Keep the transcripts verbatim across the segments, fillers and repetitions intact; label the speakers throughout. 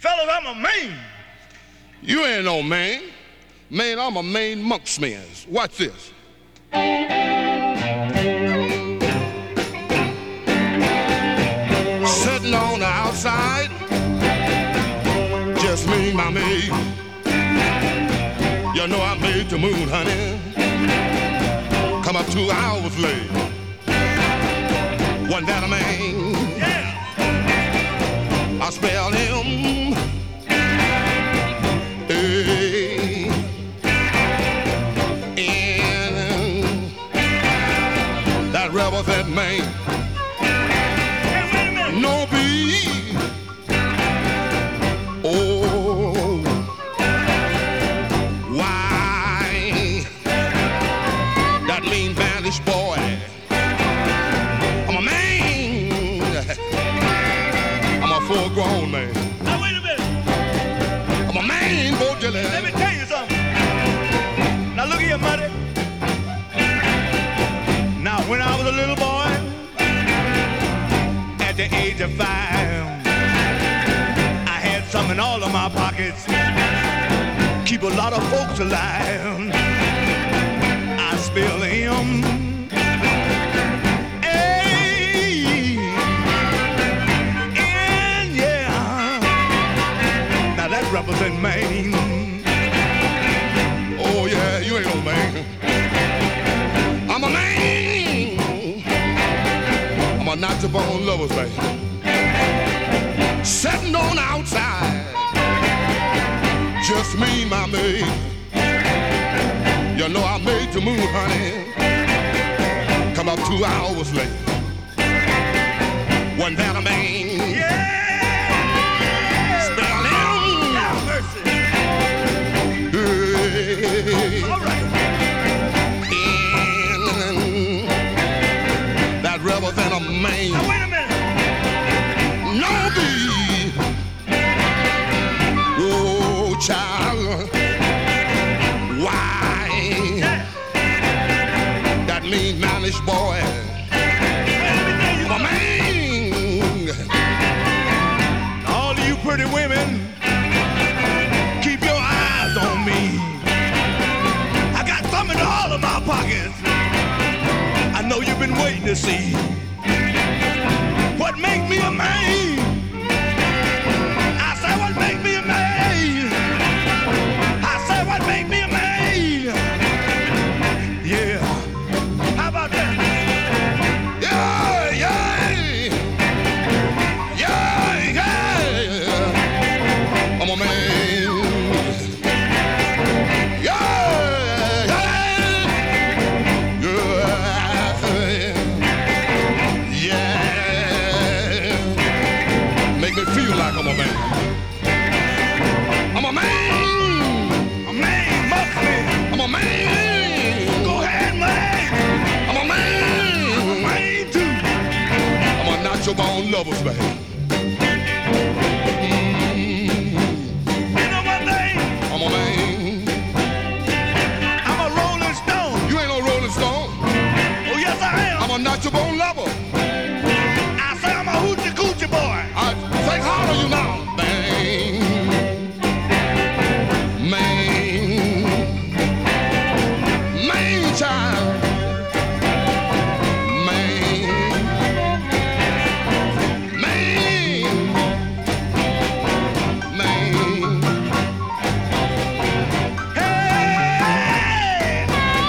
Speaker 1: Fellas, I'm a Maine.
Speaker 2: You ain't no Maine. Maine, I'm a Maine monksman's. Watch this. Sitting on the outside, just me and my maid. You know I made the moon, honey. Come up two hours late. Wasn't that a man?
Speaker 1: Yeah.
Speaker 2: I spelled him. Hey. And that rebel, that man.
Speaker 1: Hey, wait a minute.
Speaker 2: No be. Oh. Why? That mean Spanish boy. I'm a man. I'm a full grown man.
Speaker 1: Now, wait a minute.
Speaker 2: I'm a man, Bo Dylan.
Speaker 1: Let me tell you something. Now, look here, buddy. Now, when I was a little boy, at the age of five, I had some in all of my pockets. Keep a lot of folks alive. I spill him. Hey, and yeah. Now that represents Maine.
Speaker 2: Oh, yeah, you ain't no man. I'm a man. I'm a not your bone lovers, baby. Sitting on the outside, just me and my maid. You know I made the moon, honey. Come up two hours late. Wasn't that a man?
Speaker 1: Yeah.
Speaker 2: Spell him.
Speaker 1: Have mercy.
Speaker 2: Hey.
Speaker 1: All right.
Speaker 2: And that rebel than a man.
Speaker 1: Now, wait a minute.
Speaker 2: No be. Oh, child. Why?
Speaker 1: Yeah.
Speaker 2: That mean mannish boy.
Speaker 1: Let me tell you
Speaker 2: I'm a
Speaker 1: something.
Speaker 2: man.
Speaker 1: All of you pretty women, keep your eyes on me. I got some in all of my pockets. I know you've been waiting to see what make me a man. I say what make me a man. I say what make me a man. Yeah. How about that?
Speaker 2: Yeah, yeah. Yeah, yeah. I'm a man. Yeah, yeah. Yeah. Make me feel like I'm a man. I'm a man.
Speaker 1: A man must be.
Speaker 2: I'm a man.
Speaker 1: Go ahead, man.
Speaker 2: I'm a man.
Speaker 1: I'm a man too.
Speaker 2: I'm a natural born lovers, baby.
Speaker 1: You know one thing?
Speaker 2: I'm a man.
Speaker 1: I'm a rolling stone.
Speaker 2: You ain't no Rolling Stone.
Speaker 1: Oh, yes, I am.
Speaker 2: I'm a natural born lover.
Speaker 1: I say I'm a hoochie coochie boy.
Speaker 2: I think harder you now. Man. Man. Man, child. Man. Man. Man.
Speaker 1: Hey!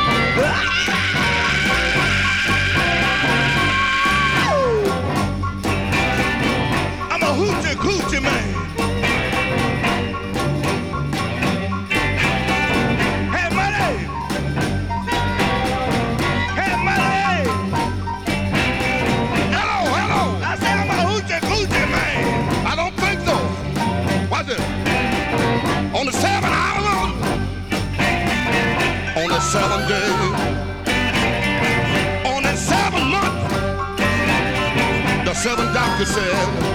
Speaker 1: I'm a hoochie coochie man. Hey, money! Hey, money!
Speaker 2: Hello, hello.
Speaker 1: I say I'm a hoochie coochie man.
Speaker 2: I don't think so. Watch it. On the seventh hour, on the seventh day, on the seventh month, the seventh doctor said,